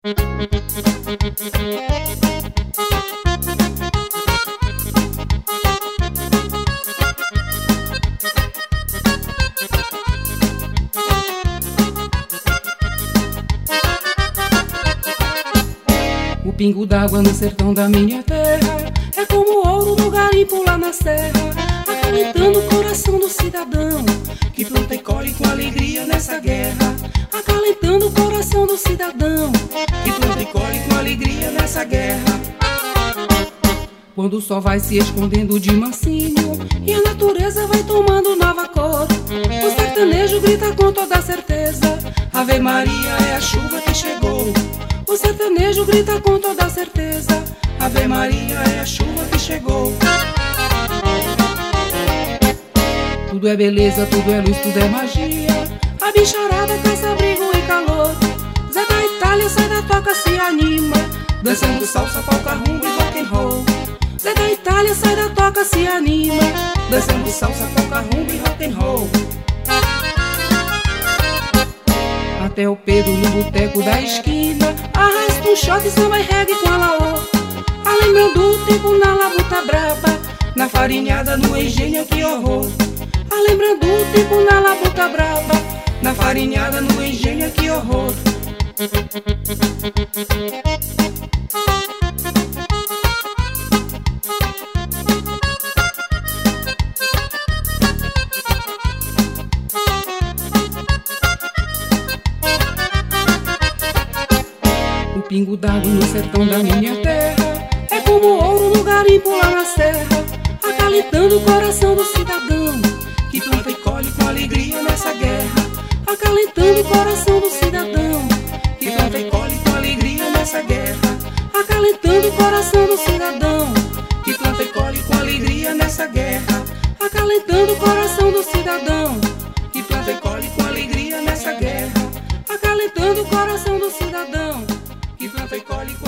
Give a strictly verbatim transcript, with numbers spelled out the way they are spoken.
O pingo d'água no sertão da minha terra é como ouro no garimpo lá na serra, acalentando o coração do cidadão que planta e colhe com alegria nessa guerra. Acalentando o coração do cidadão que planta e colhe com alegria nessa guerra. Quando o sol vai se escondendo de mansinho e a natureza vai tomando nova cor, o sertanejo grita com toda certeza: Ave Maria, é a chuva que chegou. O sertanejo grita com toda certeza: Ave Maria, é a chuva que chegou. Tudo é beleza, tudo é luz, tudo é magia. A bicharada caça abrigo e calor. Zé da Itália sai da toca, se anima, dançando salsa, polka, rumba e rock and roll. Zé da Itália sai da toca, se anima, dançando salsa, polka, rumba e rock and roll. Até o Pedro no boteco da esquina arrasta um shot, samba e reggae com a laô. A lembrando o tempo na labuta braba, na farinhada, no engenho, que horror. A lembrando o tempo na labuta braba, na farinhada, no engenho, que horror. O pingo d'água no sertão da minha terra é como ouro no garimpo lá na serra, acalentando o coração do cidadão que planta e colhe com alegria nessa guerra. Acalentando o coração do cidadão que planta e colhe com alegria nessa guerra. Acalentando o coração do cidadão que planta e colhe com alegria nessa guerra. Acalentando o coração do cidadão que planta e colhe com alegria nessa guerra. Acalentando o coração do cidadão que planta e colhe com